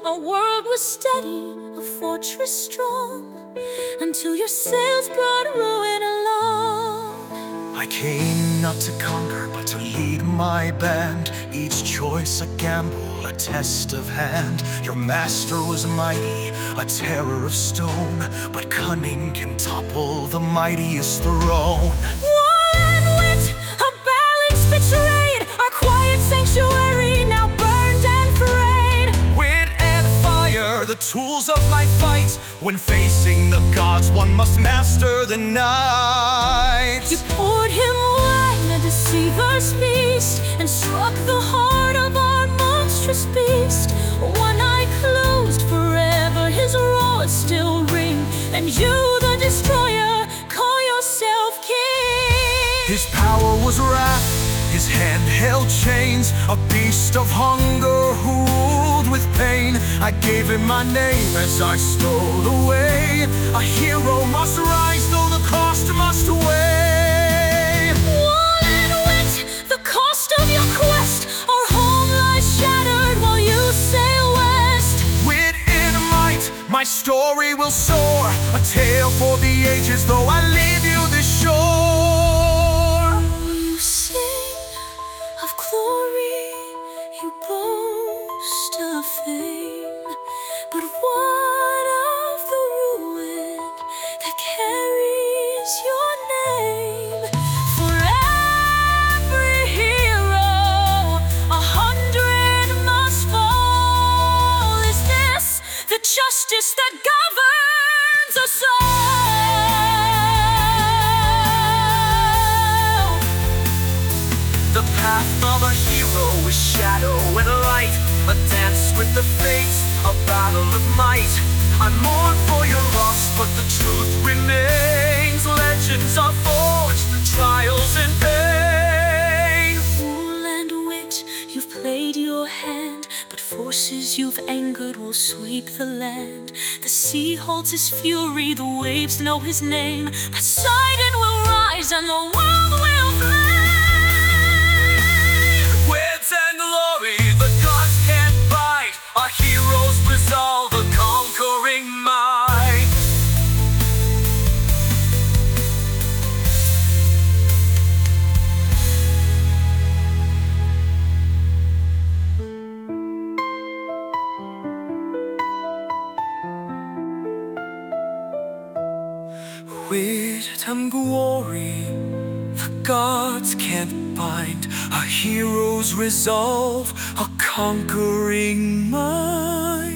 Our world was steady, a fortress strong, until your sails brought ruin along. I came not to conquer, but to lead my band. Each choice a gamble, a test of hand. Your master was mighty, a terror of stone, but cunning can topple the mightiest throne. War and wit, a balance betrayed. Our quiet sanctuary now burned and frayed. Wit and fire, the tools of my fight. When facing the gods, one must master the night. You poured him wine, a deceiver's feast, and struck the heart of our monstrous beast. One eye closed forever, his roars still ring, and you, the destroyer, call yourself king. His power was wrath, his hand held chains, a beast of hunger who ruled with pain. I gave him my name as I stole away. A hero must rise, though the cost must weigh. Wall and wit, the cost of your quest. Our home lies shattered while you sail west. Wit in might, my story will soar, a tale for the ages, though I leave you this shore. You sing of glory, you boast of fame, but what of the ruin that carries your name? For every hero, 100 must fall. Is this the justice that governs us all? The path of a hero is shadow and light, a dance with the fates, a battle of might. I mourn for your loss, but the truth remains. Legends are forged through trials and pain. Fool and wit, you've played your hand, but forces you've angered will sweep the land. The sea holds his fury, the waves know his name. Poseidon will rise and the world will flame. Wit and glory, the gods can't fight. Our heroes resolve a conquering might. Wit and glory, the gods can't bind. Our heroes resolve a conquering mind.